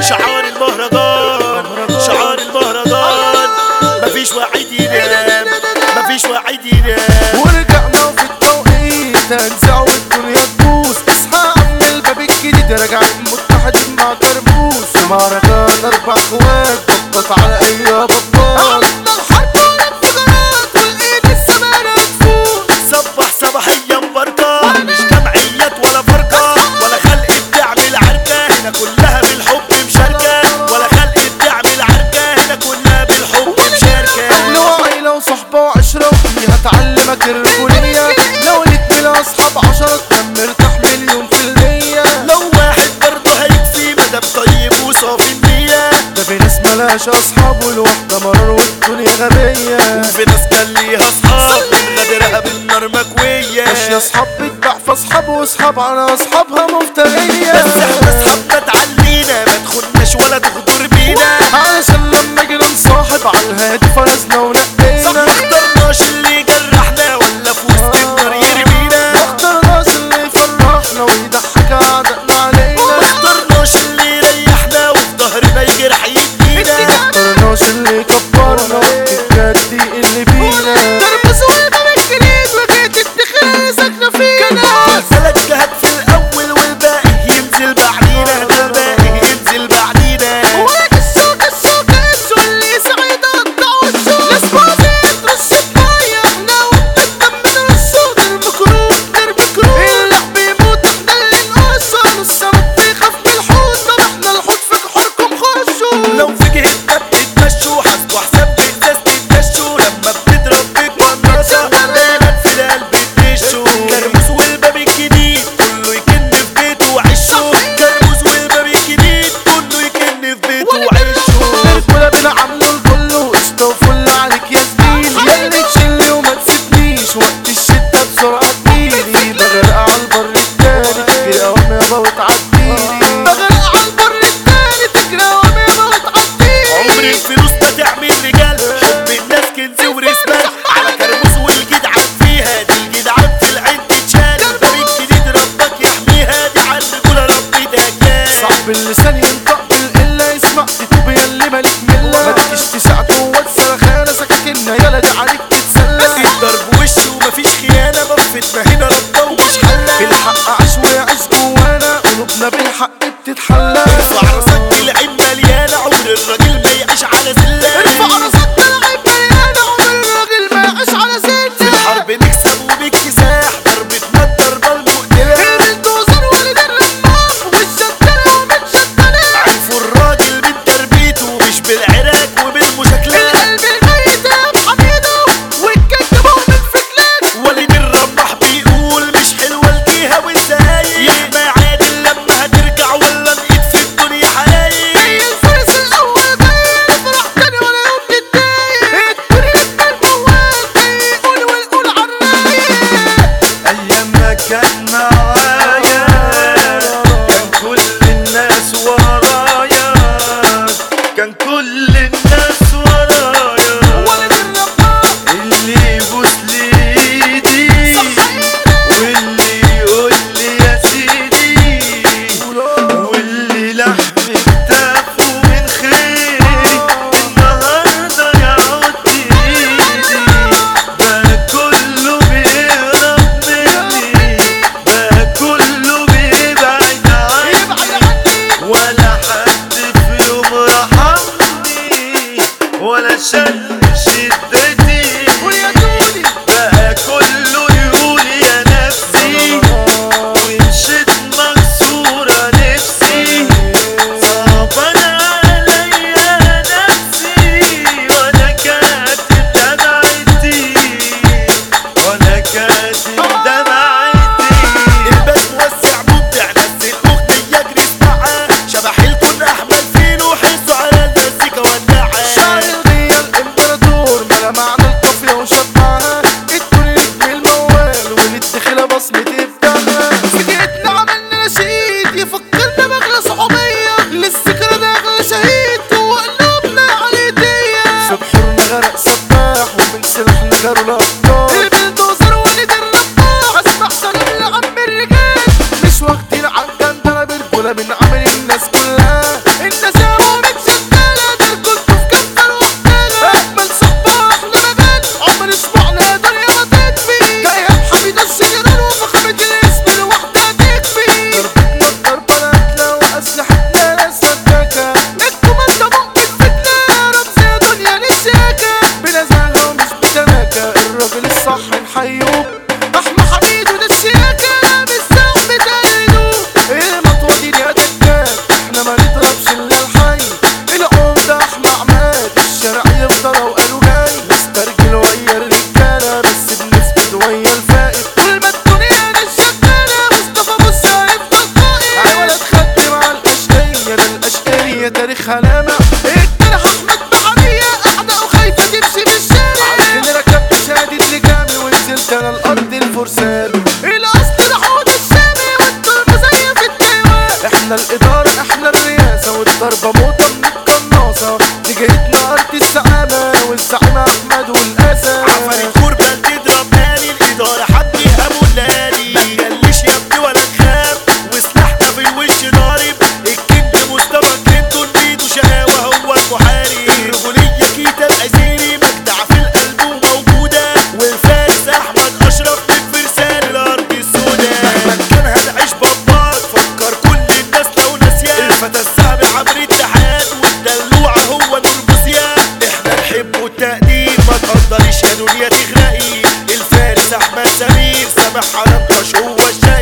شعار المهرجان شعار المهرجان مفيش واحد ينام مفيش واحد ينام. ورجعنا في التوقيت هنزعوا الدنيا تبوس. اصحى من الباب الجديد راجعين متحدين مع كربوس. مهرجان 4 اخوات بطت على اي بطال. الحرب والانفجارات والايد السمانة تفوق. صباحية مباركة مش جمعيات ولا فرقة ولا خلق بتعمل عركة هنا كلها بالحب مشاركة ولا خلق بتعمل عركة هنا كلها بالحب مشاركة. لو عيلة وصحبة وعشرة وفيها تعلمك الرجولية. لو ليك بلا اصحاب 10 كان مرتاح 1,000,000%. لو واحد برضه هيكفي مدام طيب وصافي النية. ده في ناس ملهاش اصحاب والوحدة مرار والدنيا غبية. وفي ناس كان ليها اصحاب غدرها بالنار مكوية. ماشية اصحاب بتباع في اصحاب واصحاب على اصحابها مفترية. بس احنا اصحابنا تعلينا ما تخناش ولا تغدر بينا. علشان لما جينا نصاحب على الهادي فرزنا ونقينا. ما اخترناش اللي جرحنا ولا في وسط النار يرمينا. ما اخترناش اللي يفرحنا ويضحك اعدائنا علينا. ما اخترناش اللي يريحنا وفي ظهرنا يجرح يدينا. ما اخترناش اللي يكبرنا والجدي اللي بينا. تربس ويبقى بالجديد وجيت الدخل ساكنة فينا. ثلاث جهات في الاول والباقي ينزل بعدينا. ده الباقي ينزل بعدينا. ولك السوق اللي سعيد قطعوا السوق. الاسبوزي يترش بمية احنا وبنتنا من الصوت. الميكروب اللي بيموت احنا اللي نقصه. السمك بيخاف من الحوت. طب احنا الحوت في جحوركم خشوا. لو في جهتنا بتتمشوا حاسبوا حساب بإحساس تتمشوا. لما بتضرب بالقناصة دايما في القلب تدشوا. كرموز والباب الجديد كله يكن في بيته وعشه. كرموز والباب الجديد كله يكن في بيته وعشه. الرجولة بنعمله الكل وقشطة وفل عليك يا زميلي. ياللي تشيلني وما تسيبنيش وقت الشدة بسرعة تجيلي. بغرق عالبر التاني تجري قوام يابا وتعديلي. بغرق عالبر التاني تجري قوام يابا وتعديلي. عمر الفلوس ما تعمل رجال. حب الناس كنز ورسمة على كرموز والجدعان فيها. دي الجدعان في العين تتشال. الباب الجديد ربك يحميها. دي على الرجولة ربي تهجال. صعب اللسان ينطق بالقلة. يسمع تتوب ياللي مالك ملة. ما تجيش تساع جوه السرخانة سكاكينها يالا دي عليك تتسلى. الضرب وش ومفيش خيانة. بفتنا هنا ربنا ومش حلة. الحق عاش ويعيش جوانا قلوبنا بالحق بتتحلى. ارفع راسك العين مليانة. عمر الراجل ما يعيش على زلة. ارفع راسك العين مليانة. عمر الراجل ما يعيش على زلة. في الحرب نكسب وبالكساح. ضربتنا الضربة المقتلة. البلدوزر ولد الرماح والشتانة ومتشتنة. عرفوا الراجل من تربيته مش بالعراك وبالمشاكلات. القلب الميت يا حميده والكدبة من فتلات. وليد الرماح بيقول مش حلوة الجهة والزايد. يحمى عادل لما هترجع السمير سامح حرنكش هو الشاهد